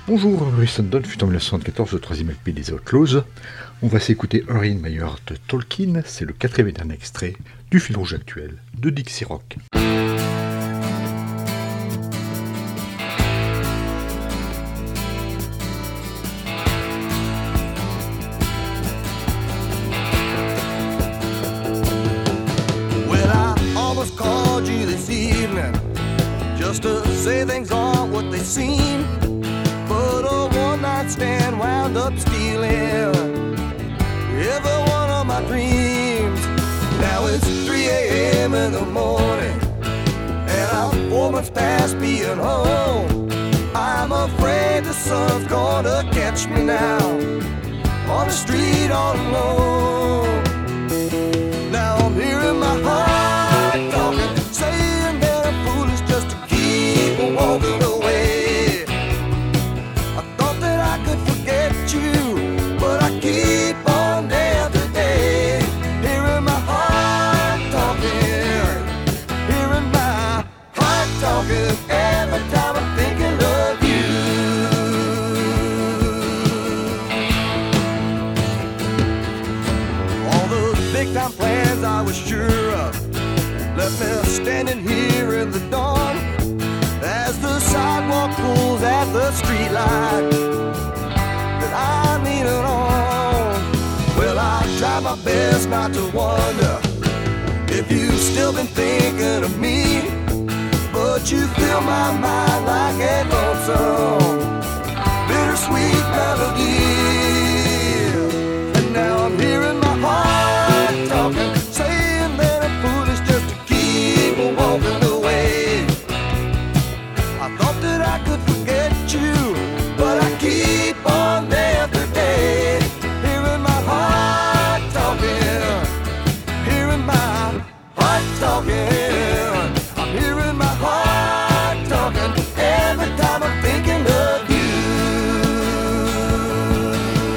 Bonjour, Bristol Dawn fut en 1974 le troisième LP des Outlaws. On va s'écouter Hurry in My Heart Tolkien, c'est le quatrième et dernier extrait du fil rouge actuel de Dixie Rock. Called you this evening just to say things aren't what they seem, but a one-night stand wound up stealing every one of my dreams. Now it's 3 a.m. in the morning and I'm 4 months past being home. I'm afraid the sun's gonna catch me now on the street all alone. Now I'm hearing my heart talking, saying that I'm foolish just to keep on walking away. I thought that I could forget you, but I keep on day after day. Hearing my heart talking, hearing my heart talking, every time I'm thinking of you. All those big time plans I was sure of left me standing here in the dawn as the sidewalk pulls at the streetlight that I'm leaning on. Well, I try my best not to wonder if you've still been thinking of me, but you fill my mind like a lonesome, bittersweet melody. And now I'm hearing my heart talking, saying that I'm foolish just to keep on walking away. I thought that I could forget you, but I keep on day after day. Hearing my heart talking, hearing my heart talking. I'm hearing my heart talking every time I'm thinking of you.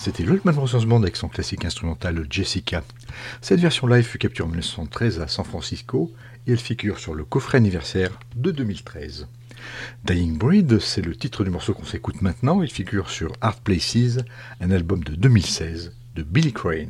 C'était l'Allman Brothers Band avec son classique instrumental Jessica. Cette version live fut capturée en 1973 à San Francisco et elle figure sur le coffret anniversaire de 2013. Dying Breed, c'est le titre du morceau qu'on s'écoute maintenant. Il figure sur Hard Places, un album de 2016 de Billy Crane.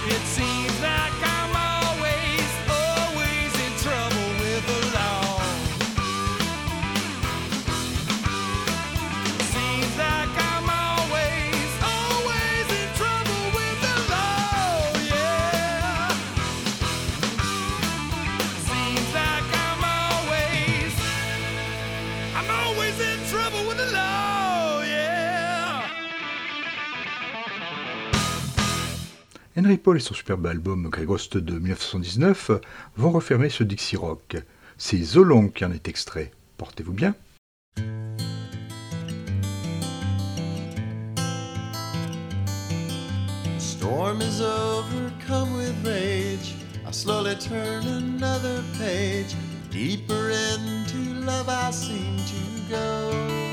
It seems like I'm always, always in trouble with the law. Seems like I'm always, always in trouble with the law, yeah. Seems like I'm always in trouble with the law, yeah. Henry Paul et son superbe album Grey Ghost de 1979 vont refermer ce Dixie Rock. C'est The Long qui en est extrait. Portez-vous bien. Storm is overcome with rage. I slowly turn another page. Deeper into love I seem to go.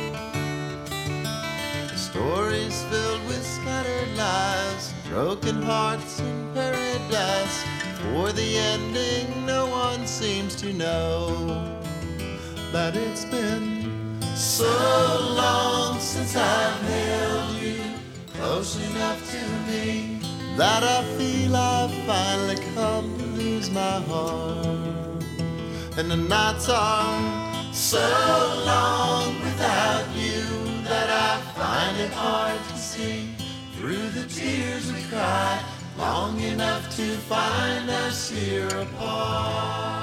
The story's filled with scattered lives, broken hearts in paradise. For the ending no one seems to know. But it's been so long since I've held you close enough to me that I feel I've finally come to lose my heart. And the nights are so long without you that I find it hard to see through the tears we cry, long enough to find us here apart.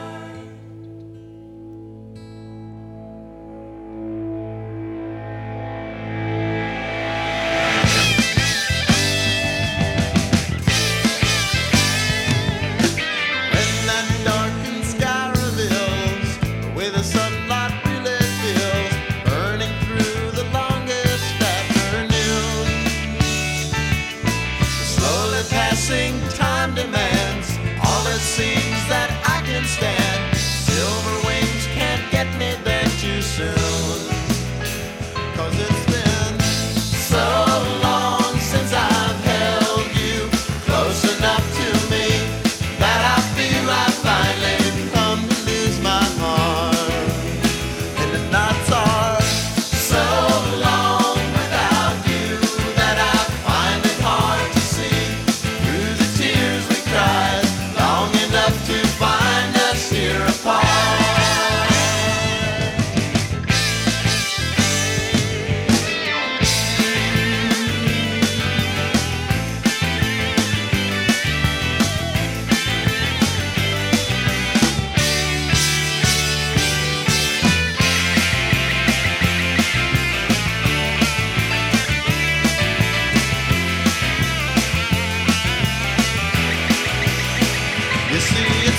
Time demands all it seems that I can stand. Silver wings can't get me there too soon. 'Cause it's been so long since I've held you close enough to me that I feel I finally come to lose my heart. And the nights are so long without you that I find it hard to see through the tears we cried, long enough to find us here apart. You see